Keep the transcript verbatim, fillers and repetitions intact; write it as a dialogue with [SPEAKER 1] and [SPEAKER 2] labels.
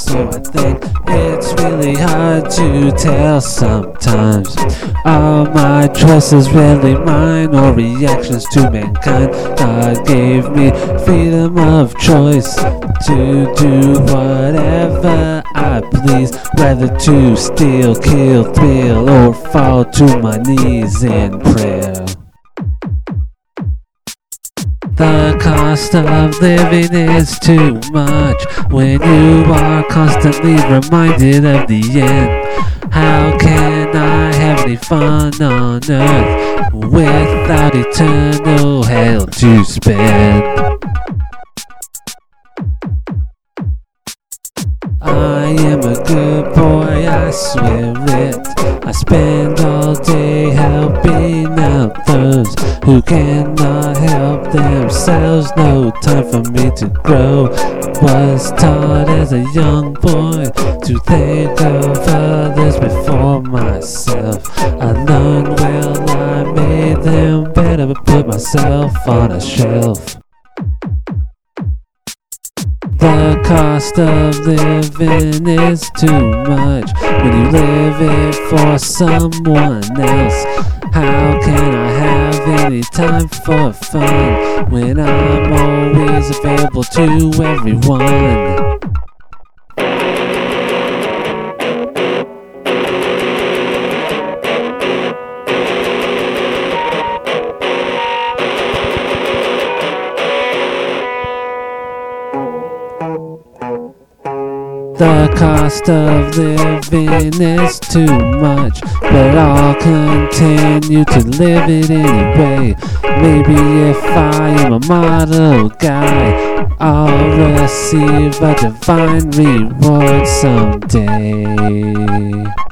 [SPEAKER 1] So I think it's really hard to tell sometimes. Are my choices really mine or reactions to mankind? God gave me freedom of choice to do whatever I please, whether to steal, kill, thrill, or fall to my knees in prayer. The cost of living is too much when you are constantly reminded of the end. How can I have any fun on earth without eternal hell to spend? I am a good boy, I swear it. I spend all day helping out those who cannot help themselves. No time for me to grow. Was taught as a young boy to think of others before myself. I learned well, I made them better, but put myself on a shelf. The cost of living is too much when you live it for someone else. How can I have any time for fun when I'm always available to everyone? The cost of living is too much, but I'll continue to live it anyway. Maybe if I am a model guy, I'll receive a divine reward someday.